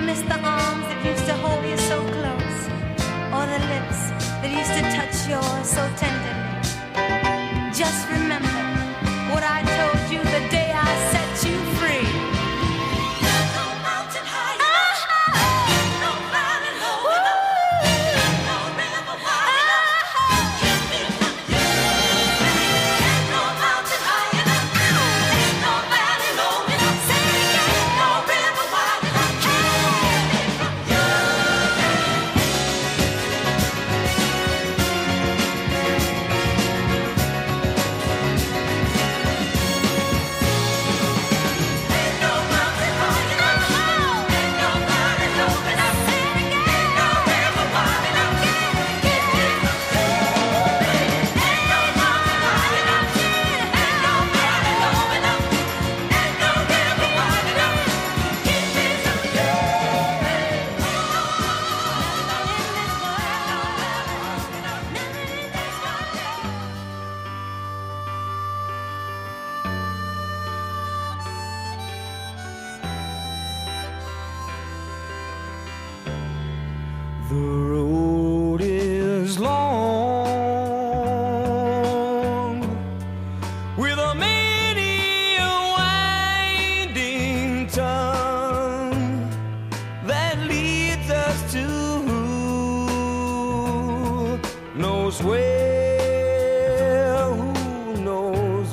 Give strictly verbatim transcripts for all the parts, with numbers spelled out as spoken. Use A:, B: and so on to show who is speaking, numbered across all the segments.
A: miss the arms that used to hold you so close, or the lips that used to touch yours so tenderly. Just remember what I told you the day I set you free. There's no mountain high enough, no valley low enough, no river wide enough, keep me from you. There's no mountain high enough, there's no valley low enough, say it again, no river wide enough, keep me from you.
B: The road is long, with a many a winding tongue that leads us to who knows where, who knows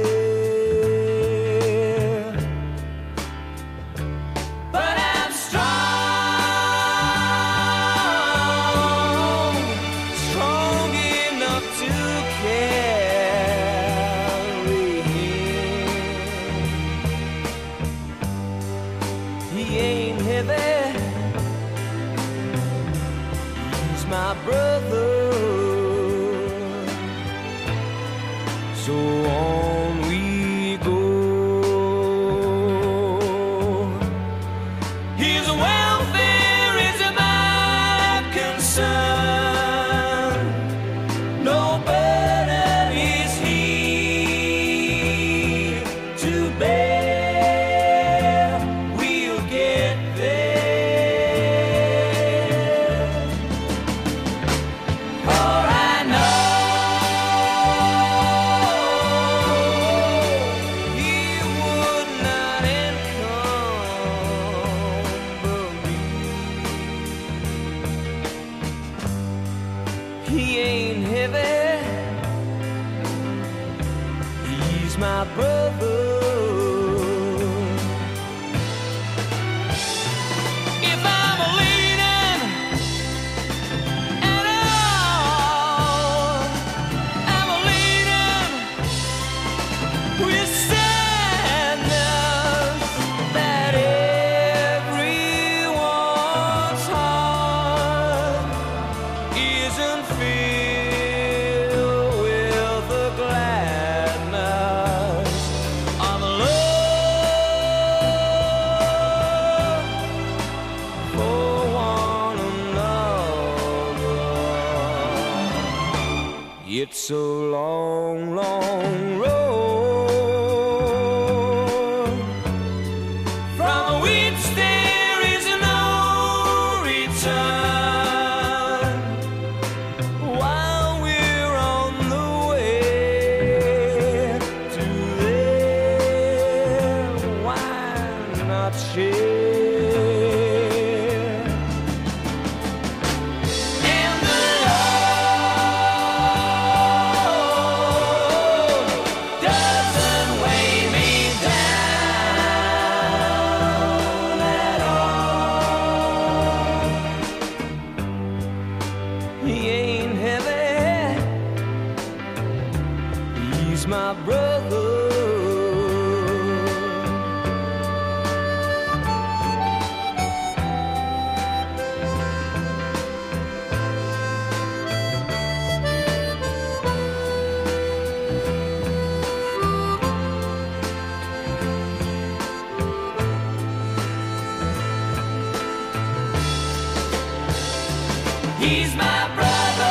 B: where. But I'm strong, strong enough to carry him. He ain't heavy, he's my brother. So on we go. His welfare is my concern. No burden is he to bear. We'll get there. For I know he would not encumber me. He ain't heavy, he's my brother. If I'm leaning at all, I'm leaning with sadness that everyone's heart isn't filled with the gladness of love for one another. It's a long, long road from which there is no return. While we're on the way to there, why not share? And the road doesn't weigh me down at all. He ain't heavy, he's my brother. He's my brother.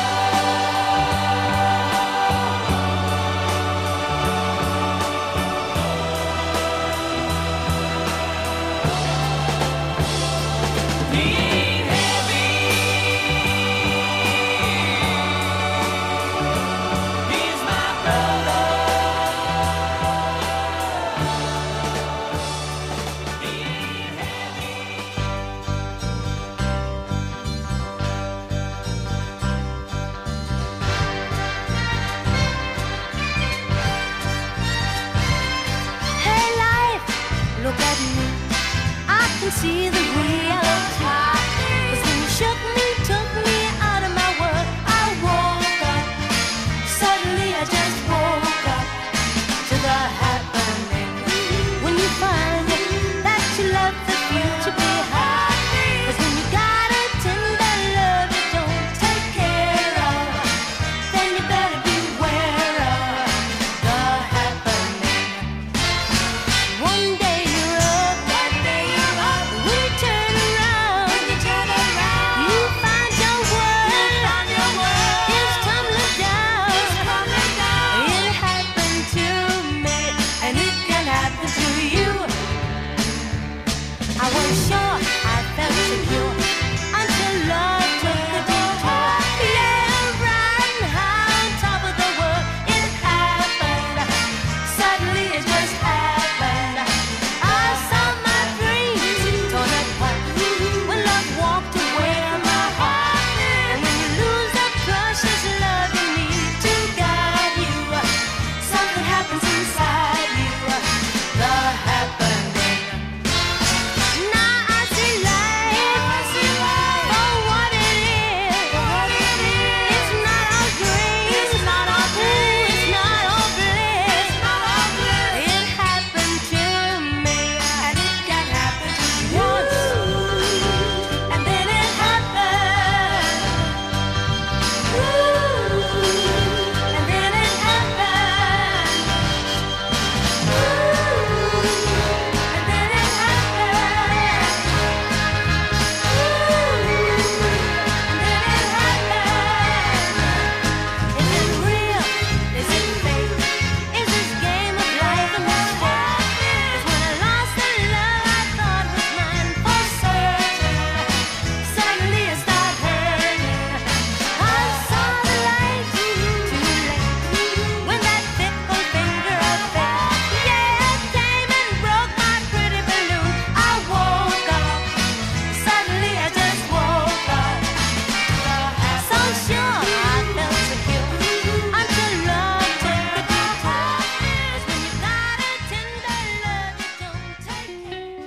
A: See the reality, 'cause when you shook me, took me out of my world, I woke up. Suddenly I just woke up to the happening. When you find that you left the future behind, 'cause when you got a tender love you don't take care of, then you better beware of the happening. One day you're up, that day you're up. When you turn around, when you turn around, you find your world, you find your world is tumbling down, it's tumbling down. It happened to me, and it can happen to you. I was sure, I felt secure, until love took the detour. Yeah, right high on top of the world, it happened. Suddenly it just happened. I saw my dreams torn apart when love walked away from my heart. And when you lose the precious love you need to guide you, something happens inside you, the happening. Now I see life for what it is. It's not all green, it's not all blue, it's not all bliss. It happened to me, and it can happen once, and then it happened. And then it happened. And then it happened. Is it real? Is it fake? Is this game of life a mistake? 'Cause when I lost the love I thought was mine for certain, suddenly it started hurting. I saw the light too late when that fickle finger of fate, yeah, came and broke my pretty balloon. I woke up. Suddenly I just woke up. So sure I felt secure until love took the detour. 'Cause when you got a tender love you don't take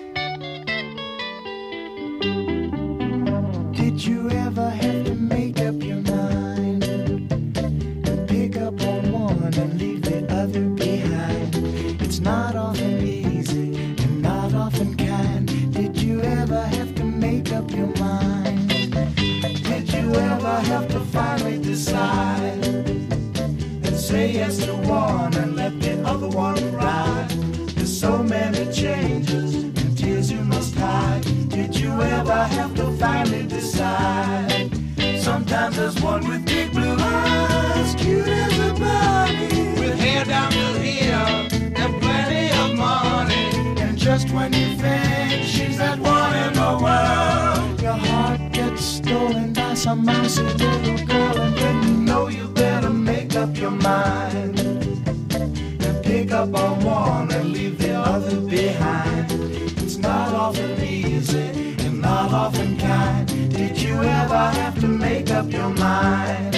A: care.
C: Did you ever have to make up your mind and pick up on one and leave the other behind? It's not often easy and not often kind. Did you ever have to make up your mind? Did you ever have to finally decide and say yes to one and let the other one ride? There's so many changes and tears you must hide. Did you ever have to finally decide? Sometimes there's one with big blue eyes, cute as a bunny, with hair down to here and plenty of money. And just when you think she's that one in the world, your heart gets stolen by some mousy little girl. And then you know you better make up your mind and pick up on one and leave the other behind. It's not often easy and not often kind. Did you ever have to make up your mind?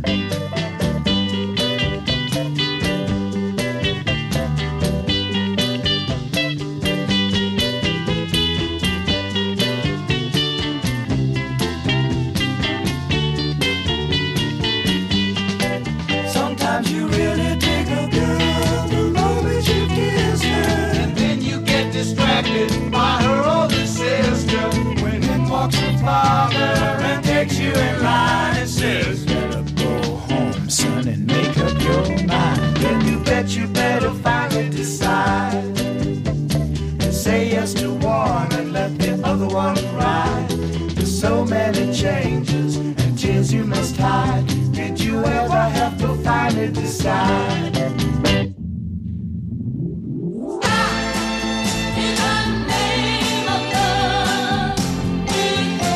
C: Sometimes you really dig a girl the moment you kiss her, and then you get distracted by her older sister. When in walks her father and takes you in line and says, "Better go home, son, and make up your mind." Then you bet you better finally decide and say yes to one and let the other one ride. There's so many changes and tears you must hide. Did you ever have to finally decide?
A: In the name of love, we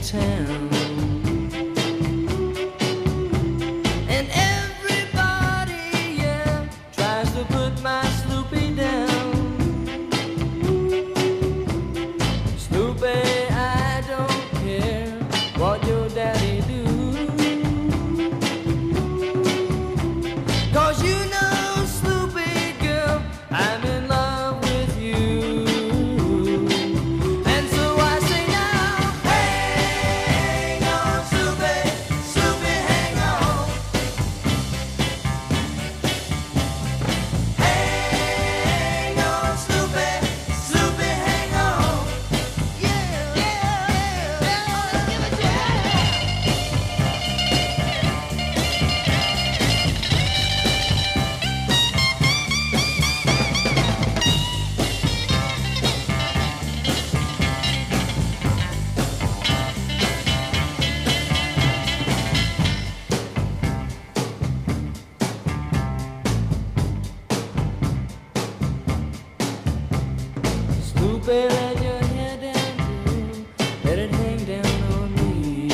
B: town. And everybody, yeah, tries to put my Sloopy down. Sloopy, I don't care what your daddy do. Cause you know, Sloopy girl, I'm in love with you. And so I say now, hang on, Sloopy, Sloopy, hang on. Hang on, Sloopy, Sloopy, hang on. Yeah, yeah, yeah, give it to Sloopy, let your hair down, girl. Let it hang down on me.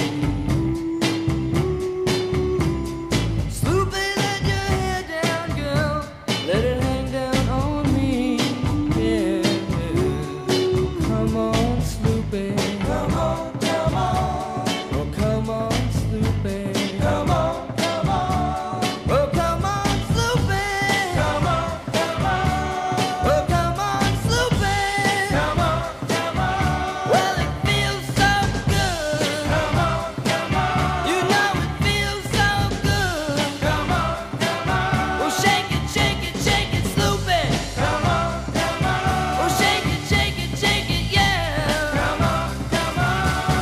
B: Sloopy, let your hair down, girl. Let it hang down on me. Yeah. Come on, Sloopy. Come on, come on. Oh, come on, Sloopy. Come on, come on. Oh, come on, Sloopy. Come on, come on. Oh, come on, Sloopy. Come on, come on. Well, it feels so good. Come on, come on. You know it feels so good. Come on, come on. Oh, shake it, shake it, shake it, Sloopy. Come on, come on. Oh, shake it, shake it, shake it, yeah. Come on, come on.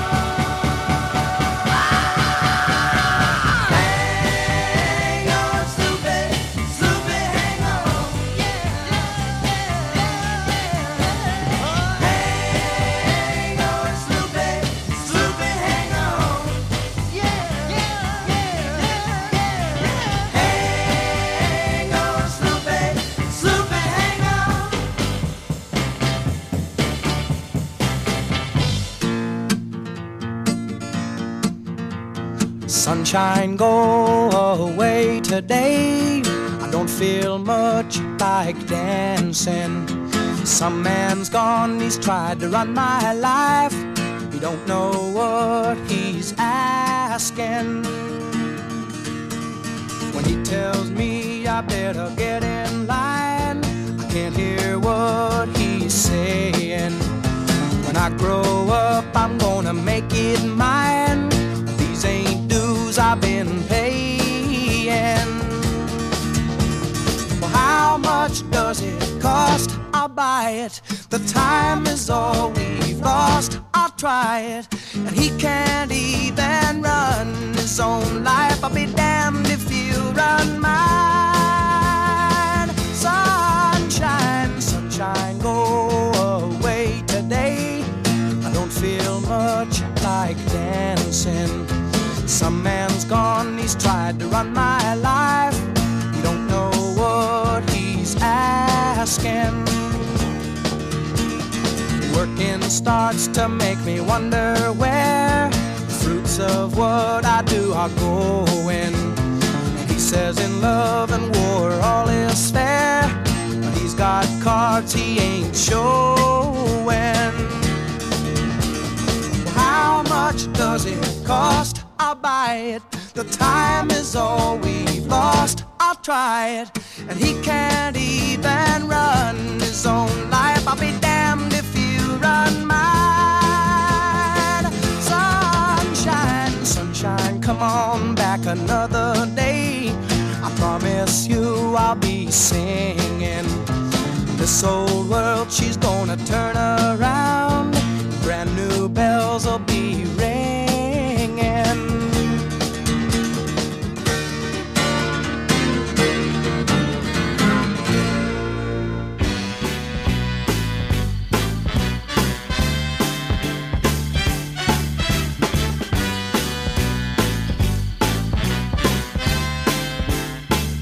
B: Hang on, Sloopy, Sloopy, hang on. Yeah, yeah, yeah. Hang on, Sloopy, Sloopy, hang on. Yeah, yeah, yeah, yeah. Hang on, Sloopy, Sloopy, hang on.
C: Sunshine, go away today. I don't feel much like dancing. Some man's gone, he's tried to run my life. He don't know what he's asking. When he tells me I better get in line, I can't hear what he's saying. When I grow up, I'm gonna make it mine. These ain't dues I've been paying. Well, how much does it cost? I'll buy it. The time is all we've lost. I'll try it. And he can't even run his own life. I'll be damned if he'll run mine. Sunshine, sunshine, go away today. I don't feel much like dancing. Some man's gone, he's tried to run my life. You don't know what he's asking. Working starts to make me wonder where the fruits of what I do are going. He says in love and war all is fair, but he's got cards he ain't showing. How much does it cost? I'll buy it. The time is all we've lost. I'll try it. And he can't even run his own life. I'll be damned if you run mine. Sunshine, sunshine, come on back another day. I promise you I'll be singing. This old world, she's gonna turn around. Brand new bells will be ringing.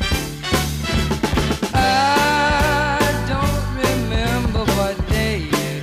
B: I don't remember what day it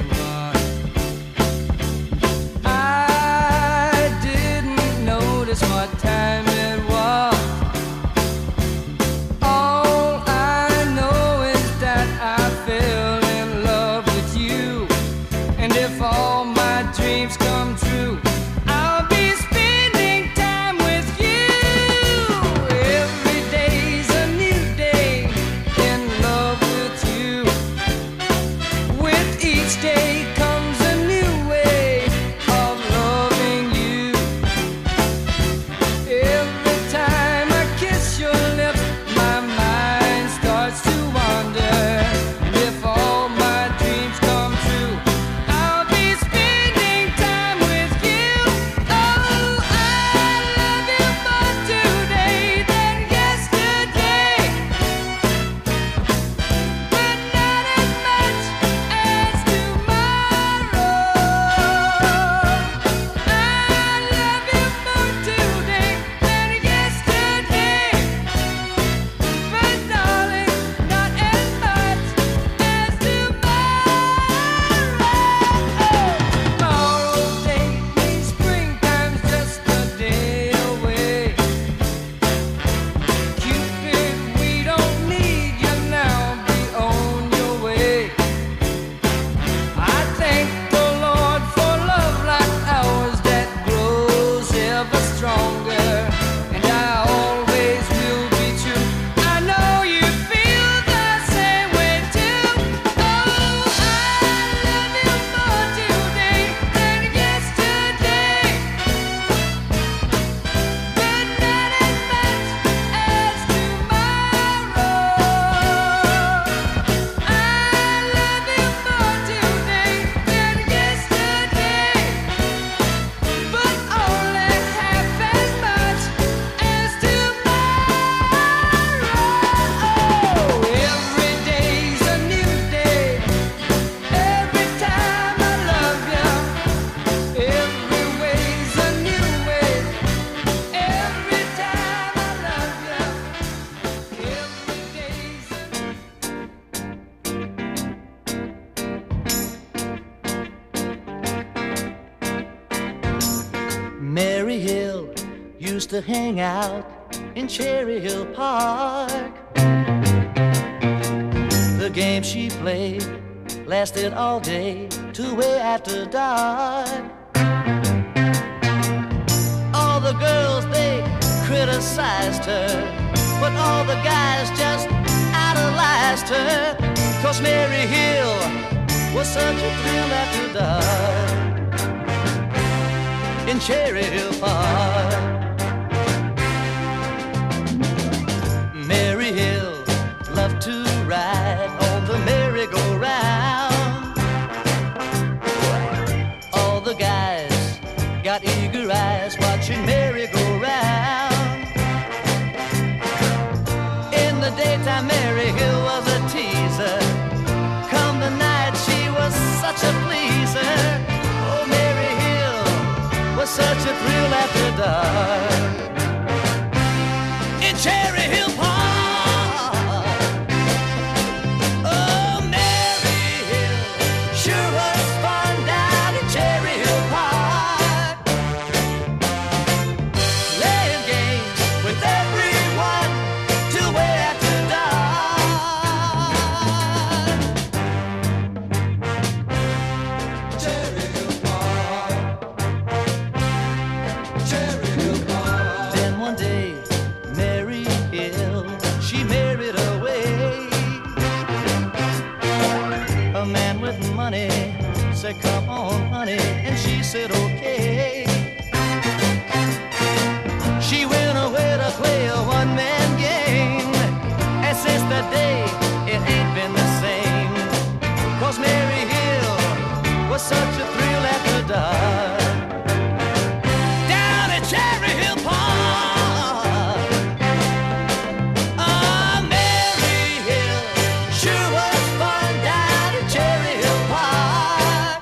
D: used to hang out in Cherry Hill Park. The game she played lasted all day to way after dark. All the girls, they criticized her, but all the guys just idolized her. 'Cause Mary Hill was such a thrill after dark in Cherry Hill Park. Mary Hill loved to ride on the merry-go-round. All the guys got eager eyes watching Mary go round. In the daytime, Mary Hill was a teaser. Come the night, she was such a pleaser. Oh, Mary Hill was such a thrill after dark in Cherry Hill Park. Said, come on, honey, and she said, okay. She went away to play a one-man game, and since that day, it ain't been the same. 'Cause Mary Hill was such a thrill after dark down at Cherry Hill Park. Oh, Mary Hill sure was fun down at Cherry Hill Park.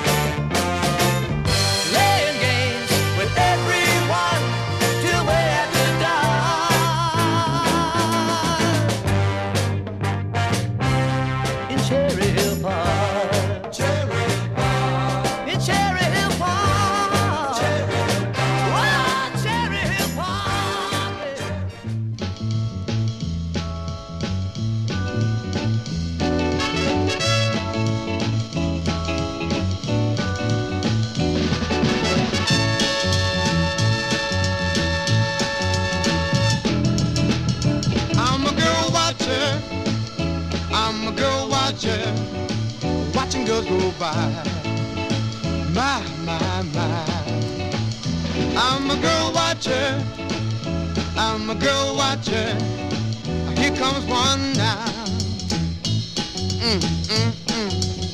D: Watching girls go by, my, my, my. I'm a girl watcher, I'm a girl watcher. Here comes one now. Mm, mm, mm.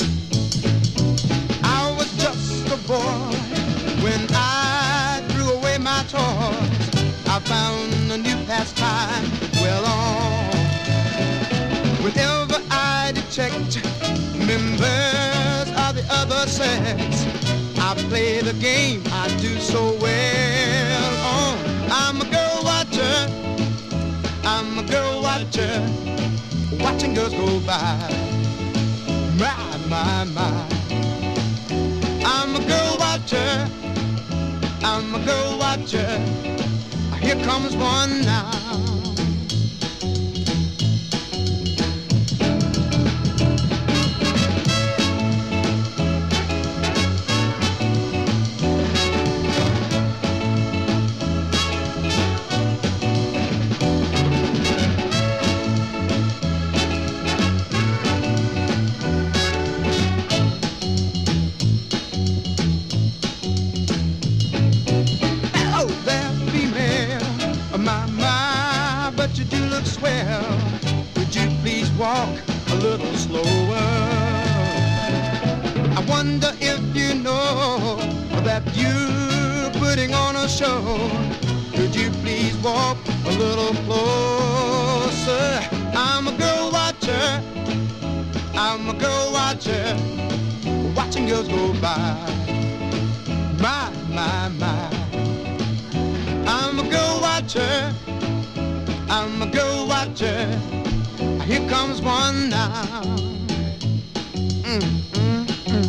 D: I was just a boy when I threw away my toys. I found a new pastime well on. Whenever I detect members of the other sex, I play the game I do so well. Oh, I'm a girl watcher, I'm a girl watcher, watching girls go by. My, my, my. I'm a girl watcher, I'm a girl watcher. Here comes one now. Walk a little slower. I wonder if you know that you're putting on a show. Could you please walk a little closer? I'm a girl watcher, I'm a girl watcher, watching girls go by. My, my, my. I'm a girl watcher, I'm a girl watcher. Here comes one now. Mm, mm, mm.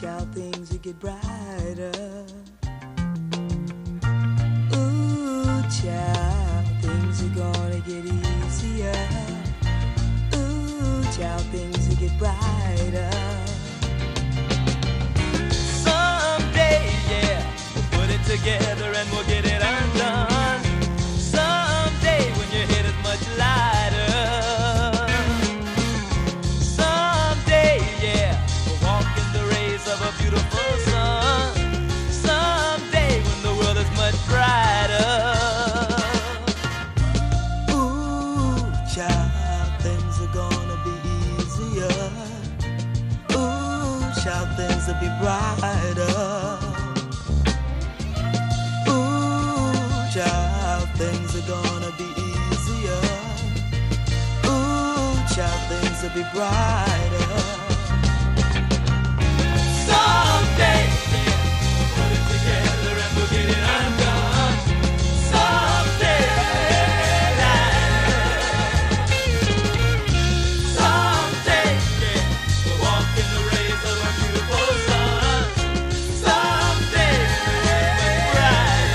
C: child, things will get brighter. Ooh, child, things are gonna get easier. Ooh, child, things will get brighter.
B: Someday, yeah, we'll put it together and we'll get it undone. Someday when your head is much lighter. Someday, yeah, we'll walk in the rays of a beautiful sun. Someday when the world is much brighter.
C: Ooh, child, things are gonna be easier. Ooh, child, things will be brighter. Ooh, child, things are gonna be easier. Ooh, child, things will be brighter.
B: Someday, yeah, we'll put it together and we'll get it undone. Someday, someday, yeah, we'll walk in the rays of a beautiful sun. Someday, we'll be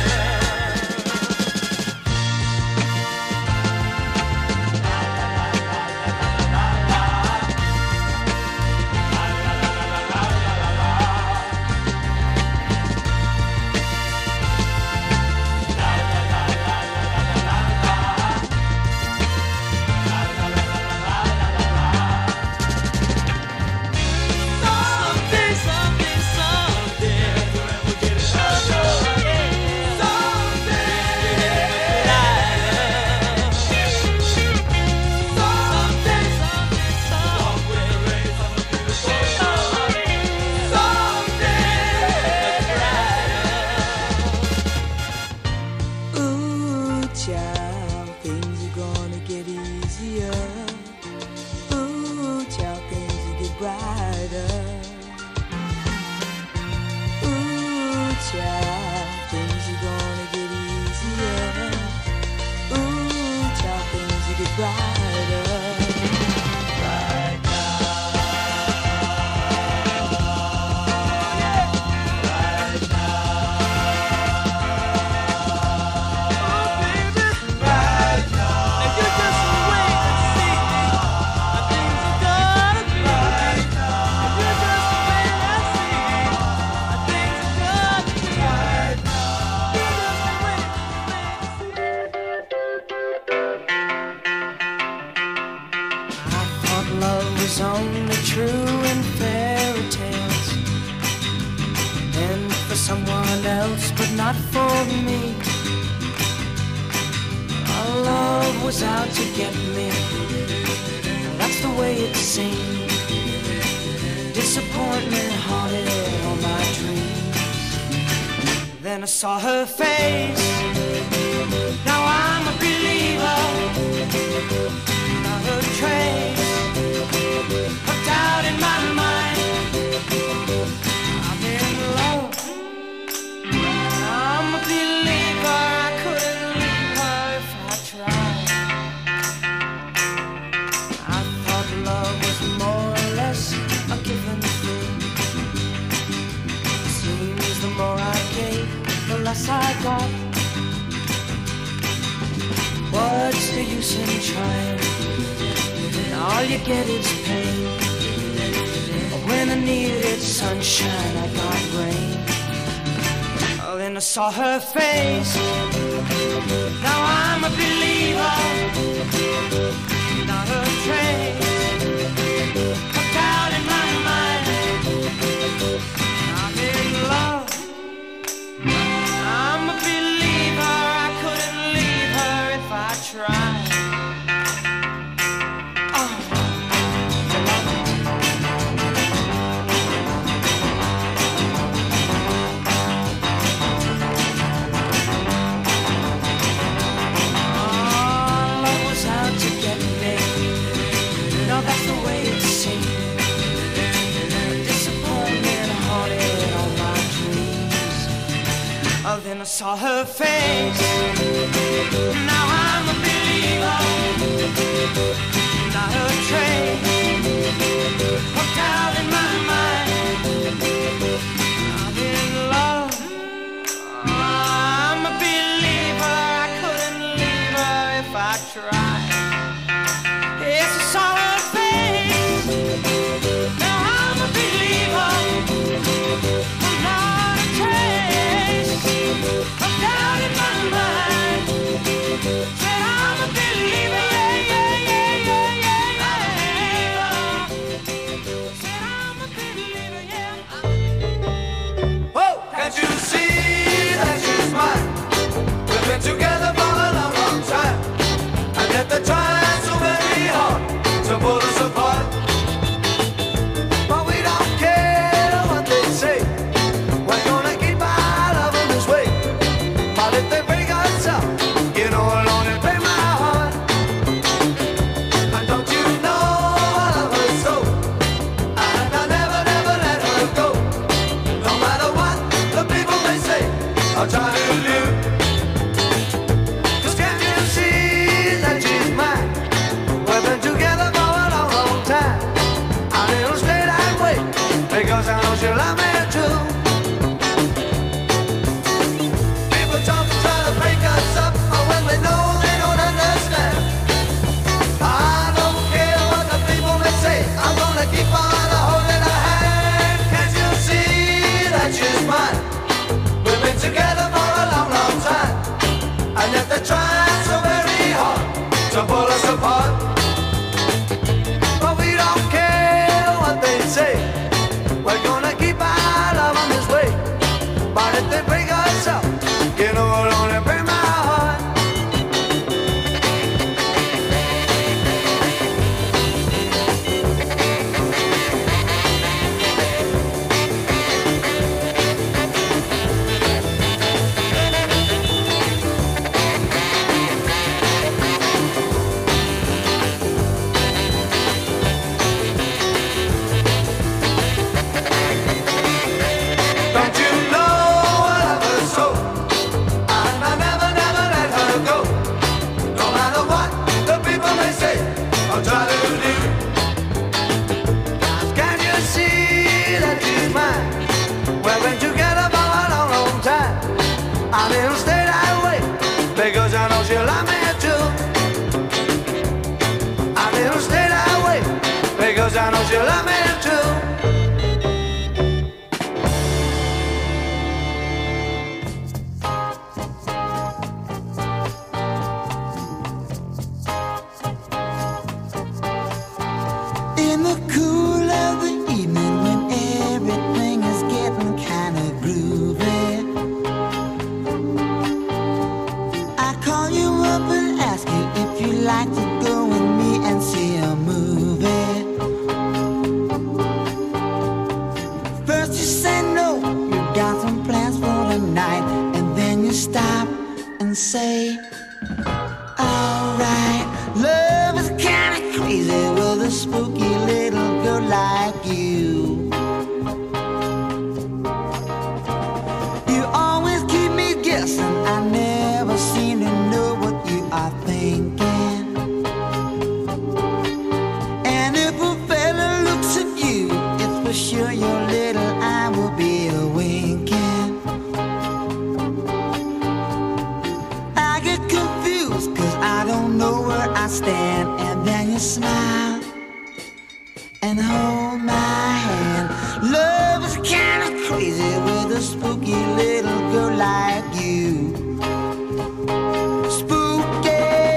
B: Someday, someday, someday, we'll get it undone. Someday, someday, someday, someday, rays of a beautiful sun. Someday,
C: Ooh, child, things are gonna get easier. Ooh, child, things will get brighter. Ooh, child, things are gonna get easier. Ooh, child, things will get brighter. Right
B: and you just wait and see how things are gonna be. And you just wait and see how things are gonna be. You just wait,
C: I thought love was only true in fairy tales and for someone else, but not for me. Our love was out to get me. That's the way it seemed. Disappointment haunted all my dreams. Then I saw her face. Now I'm a believer. Not a trace of doubt in my mind. I'm in love. I'm a believer. I couldn't leave her if I tried. I thought love was more or less a given thing. Seems the more I gave, the less I got. What's the use in trying? All you get is pain. When I needed sunshine, I got rain. Oh, then I saw her face. Now I'm a believer. Not a trace of doubt in my mind. I'm in love. I'm a believer. I couldn't leave her if I tried. Then I saw her face. Now I'm a believer. Not a trace of doubt in my mind. say, alright, love is kinda crazy with a spooky little girl like you. You always keep me guessing, I never seem to know what you are thinking. And if a fella looks at you, it's for sure your little eye will be a winking. I get confused cause I don't know where I stand. And then you smile and hold my hand. Love is kinda crazy with a spooky little girl like you. Spooky.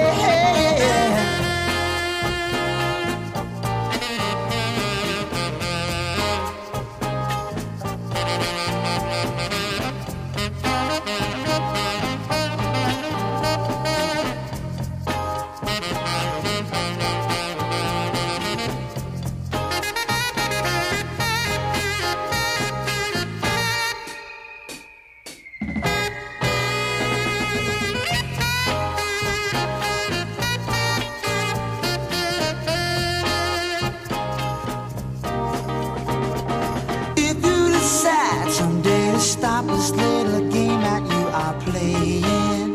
C: Stop this little game that you are playing.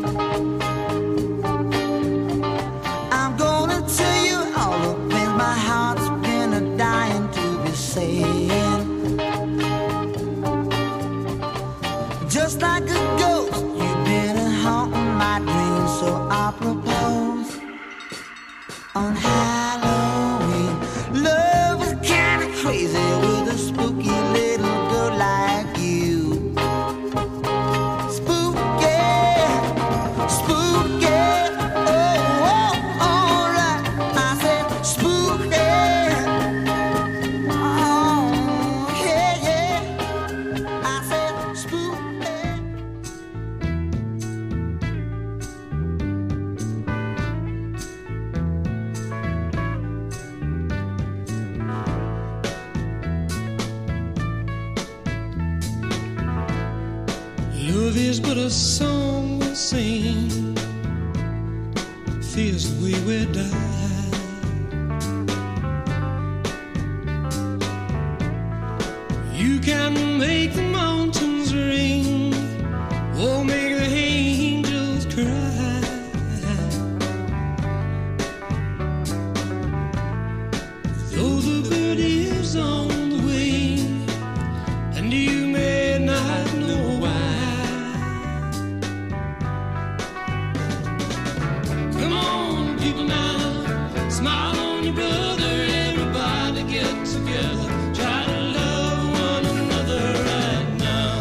C: I'm gonna tell you all the things my heart's been a dying to be saying. Just like a ghost, you've been haunting my dreams. So I propose on Halloween. Love is kinda crazy with a spooky little girl like you.
E: Love is but a song we sing, feels the way we die. You can make the mountains ring, or make the angels cry. Though the bird is on the wing, and you may not know why. People now, smile on your brother, everybody get together, try to love one another right now.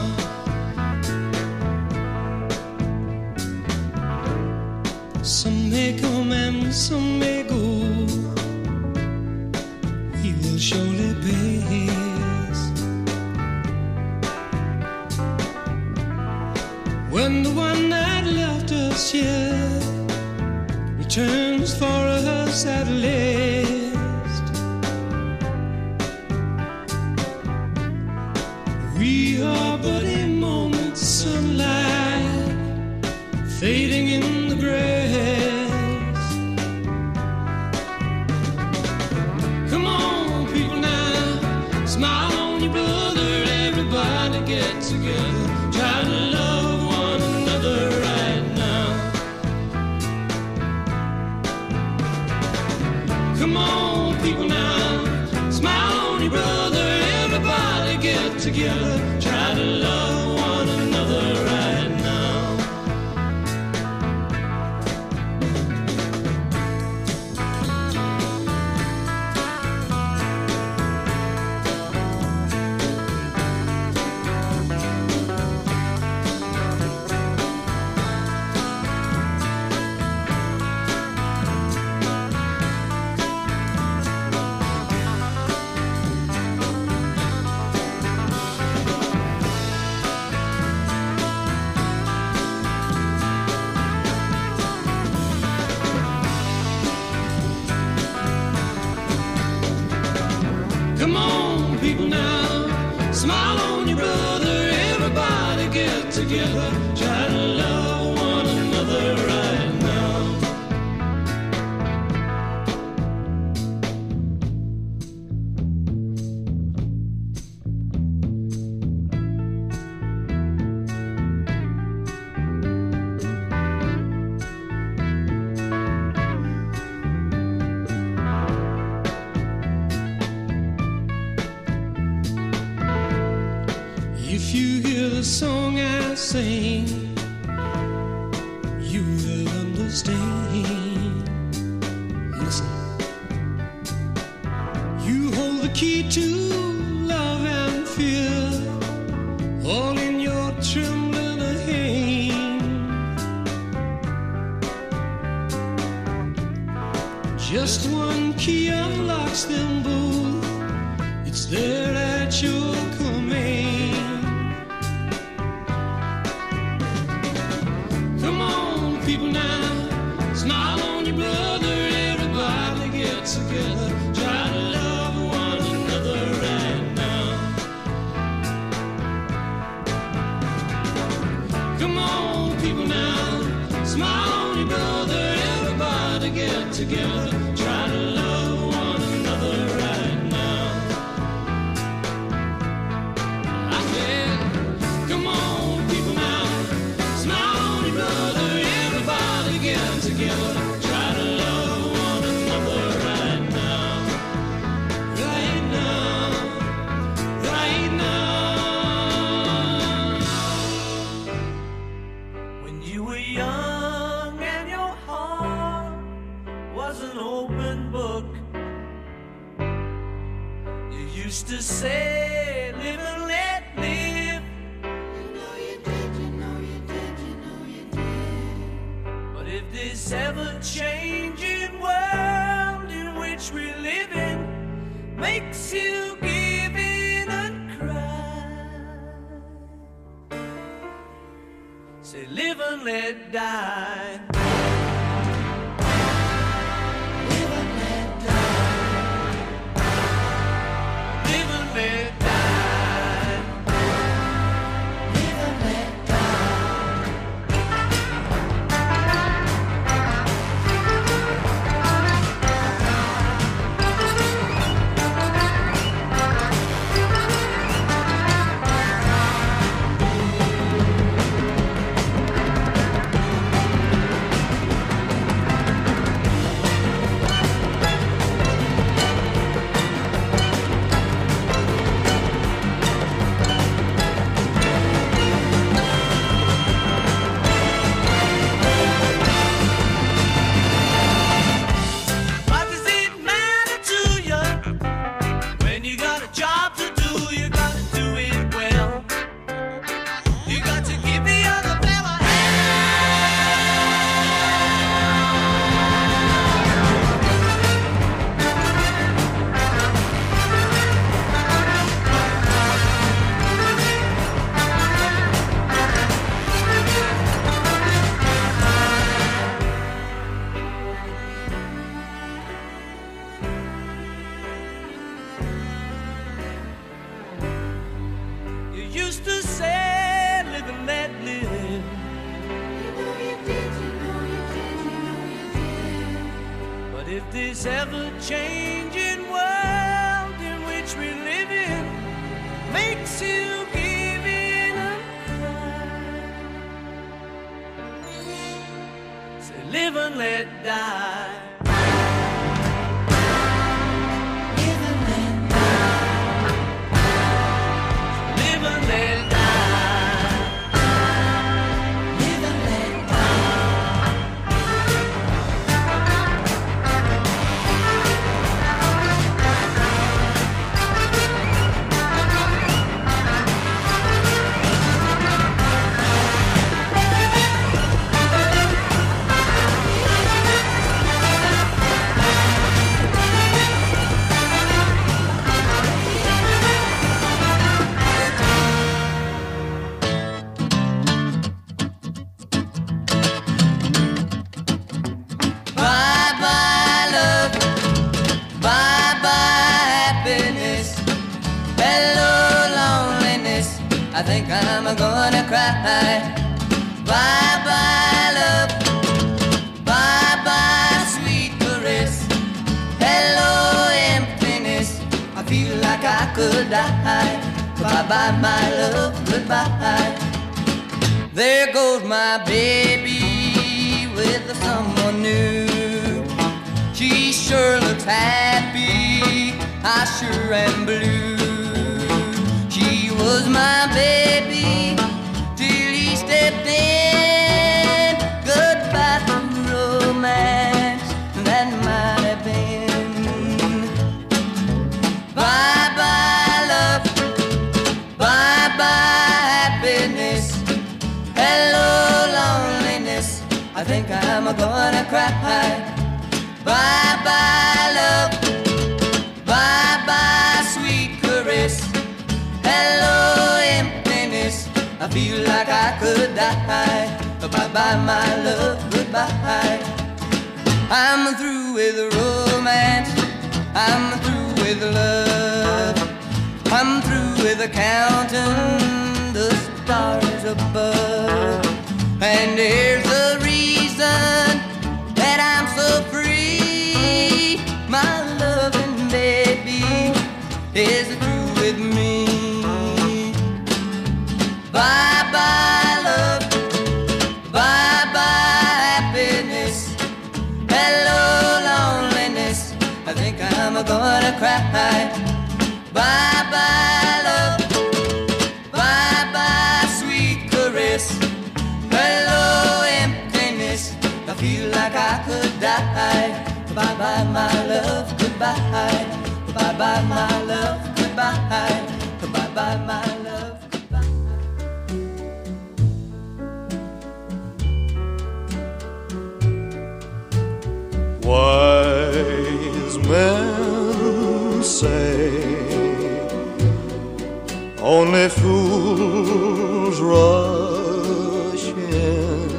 E: Some may come and some may go, we will surely pass. When the one that left us here returns for us at last, we are but a moment's sunlight fading in the grass. Come on, people now, smile on your brother, everybody get together, try to love one another right now. Come on, people now, smile on your brother, everybody get together, try to love one another right now. Come on, people now, smile on your brother, everybody get together, try to love one another If you hear the song I sing, you will understand. Listen. You hold the key to love and fear, all in your trembling hand. Just one key unlocks them both. It's there at your command. Come on, people now, smile on your brother. Everybody get together. Try to love one another right now. Come on, people now, smile on your brother. Everybody get together. Try to love one another right now. I said, come on, people now, smile on your brother. Everybody get together. Try to love one another right now. Right now. Right now.
B: When you were young and your heart was an open book, you used to say, live and let live. You know you did, you know you did, you know you did. But if this ever-changing world in which we live in makes you give in and cry, say live and let die. Live and let die. Live and let die. Live and let die. What does it matter to you when you got a job to do? You gotta do it well. You got to give the other fella you used to say, live and let live. You know you did, you know you did, you know you did. But if this ever-changing world in which we live in makes you give in and cry, say live and let die. Live and let die. Live and let die. Live and let die. Bye bye love, bye bye happiness, hello loneliness, I think I'm gonna cry. Bye bye love, bye bye sweet caress, hello emptiness, I feel like I could die. Bye bye my love, goodbye. There goes my baby with someone new. She sure looks happy, I sure am blue. She was my baby. cry. Bye-bye, love. Bye-bye, sweet caress. Hello, emptiness. I feel like I could die. Bye-bye, my love, goodbye. I'm through with romance. I'm through with love. I'm through with counting the stars above. And there's a reason that I'm so free. My loving baby is through with me. Bye-bye, love. Bye-bye, happiness. Hello, loneliness. I think I'm gonna cry. Bye-bye, love. Bye-bye, sweet caress. Hello, emptiness. I feel like I could die. Bye-bye, my love, goodbye. Bye-bye, my love, goodbye. Bye-bye, my love.
F: Wise men say only fools rush in,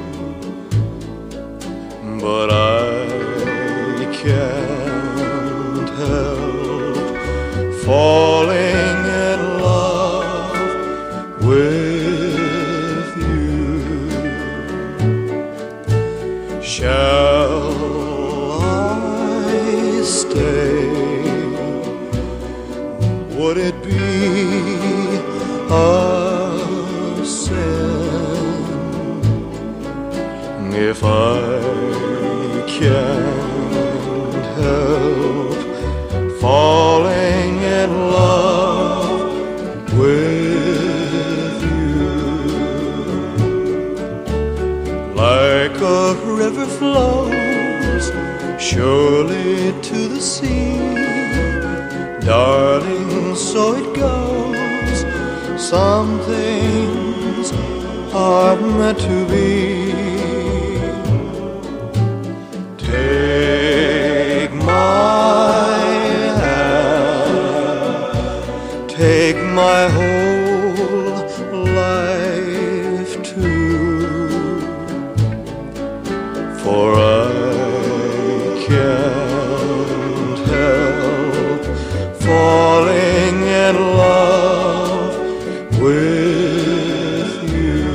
F: but I can't help falling in love with you. Shall stay? Would it be a sin if I can't help falling in love with you? Like a river flows surely to the sea, darling, so it goes. Some things are meant to be. Take my hand, take my whole life too, for I can't help falling in love with you.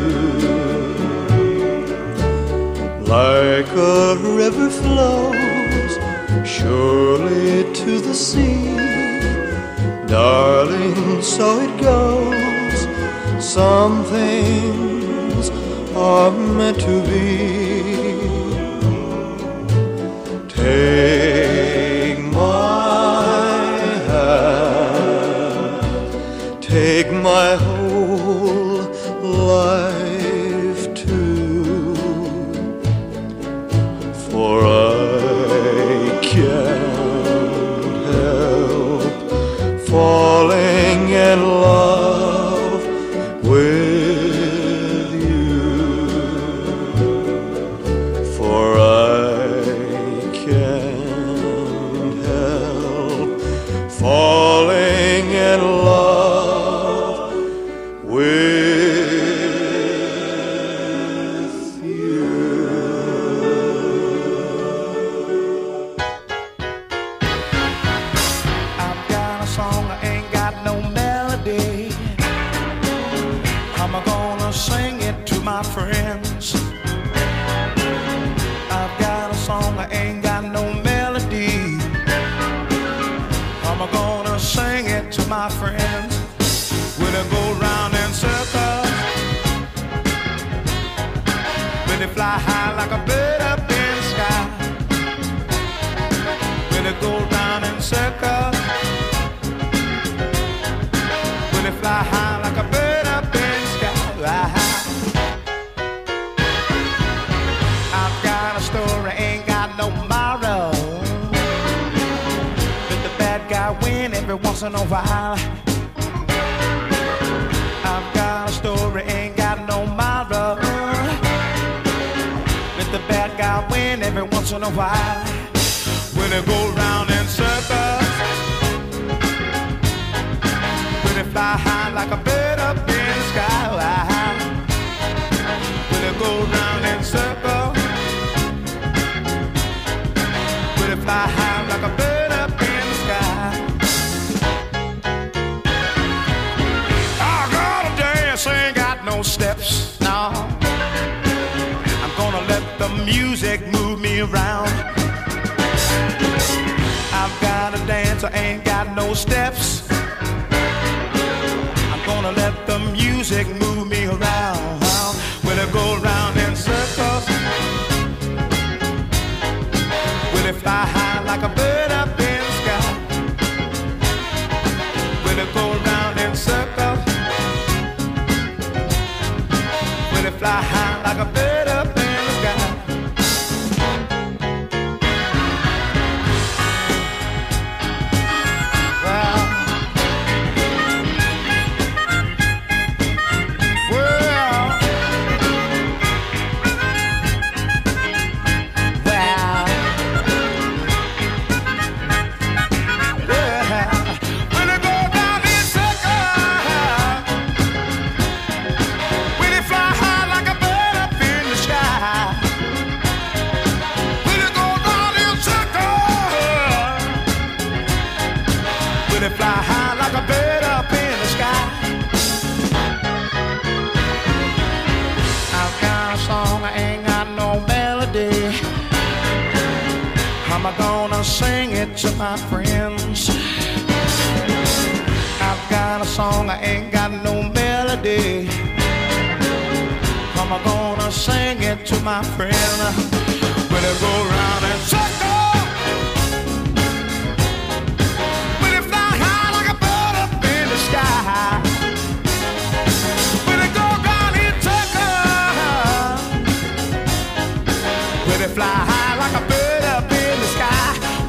F: Like a river flows surely to the sea, darling, so it goes. Some things are meant to be. Take my hand, take my whole life too, for I can't help falling in love with you, for I can't help falling in love with you.
C: I've got a song, I ain't got no melody. I'm gonna sing it to my friends. I've got a song, I ain't got no melody. I'm gonna sing it to my friends. When I go round in circles, when they fly high like a bird up in the sky. When they go round in circles, when they fly high like a bird up in the sky. I've got a story, ain't got no moral. Let the bad guy win every once in a while. I've got a story, ain't got no moral. Let the bad guy win
G: every once in a while. Will it go round in circles? Will it fly high like a bird up in the sky? Will it go round in circles? Will it fly high like a bird up in the sky? I gotta dance, ain't got no steps, no. I'm gonna let the music move me around. I've gotta dance, I ain't got no steps. I'm gonna let the music move me around. Will it go round in circles? Will it fly high like a bird up in the sky? Will it go round in circles? Will it fly high like a bird up in the sky? Well, fly high like a bird up in the sky. I've got a song, I ain't got no melody. How am I gonna sing it to my friends? I've got a song, I ain't got no melody. How am I gonna sing it to my friends? Will it go round and circle? Will it go round in circles? Will it fly high like a bird up in the sky?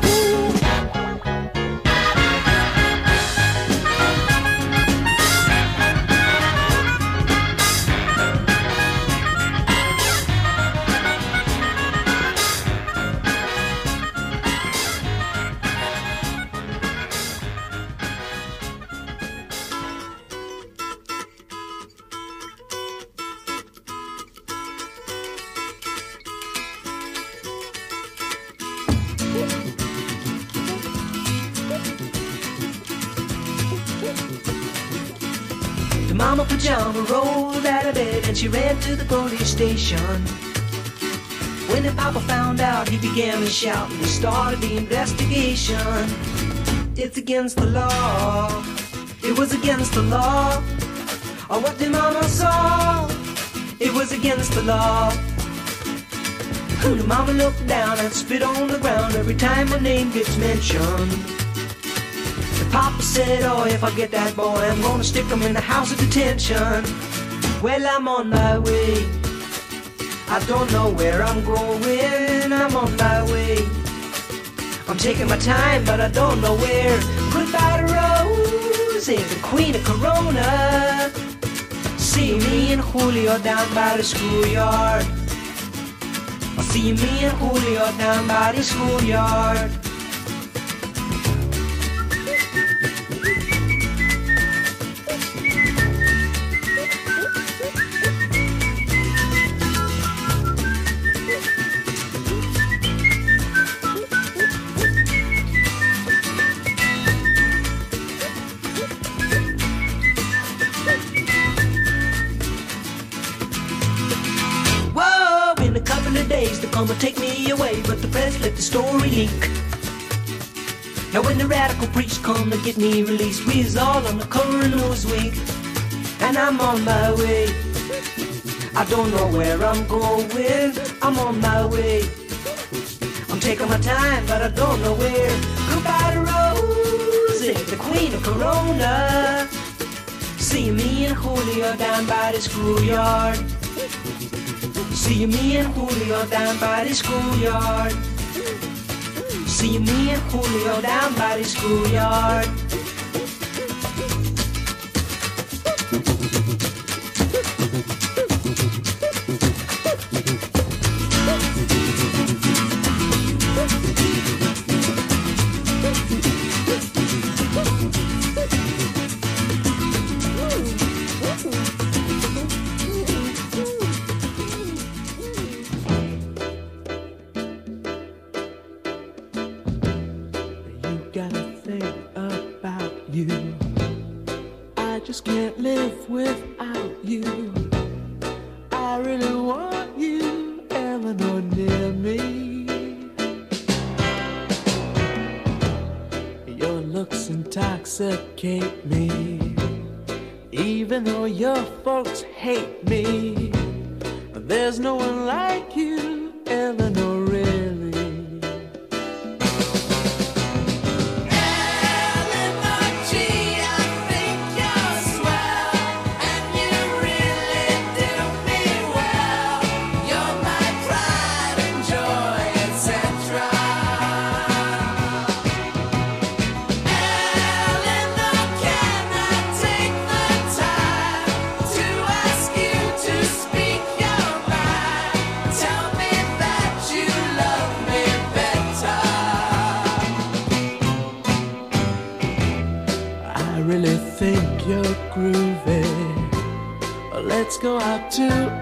B: Mama Pajama rolled out of bed and she ran to the police station. When the papa found out, he began to shout and we started the investigation. It's against the law. It was against the law. Or what the mama saw. It was against the law. The mama looked down and spit on the ground every time her name gets mentioned. Papa said, oh, if I get that boy, I'm gonna stick him in the house of detention. Well, I'm on my way. I don't know where I'm going. I'm on my way. I'm taking my time, but I don't know where. Goodbye to Rose, the queen of Corona. See me and Julio down by the schoolyard. See me and Julio down by the schoolyard. Days to come and take me away, but the press let the story leak. Now when the radical preach come to get me released, we is all on the cover of Newsweek, and I'm on my way. I don't know where I'm going, I'm on my way. I'm taking my time, but I don't know where. Goodbye to Rosie, the queen of Corona. See me and Julio down by the schoolyard. See me and Julio down by the schoolyard. See me and Julio down by the schoolyard. I just can't live without you. I really want you, Eleanor, near me. Your looks intoxicate me, even though your folks hate me. There's no one like you, Eleanor, really. Think you're groovy. Let's go out to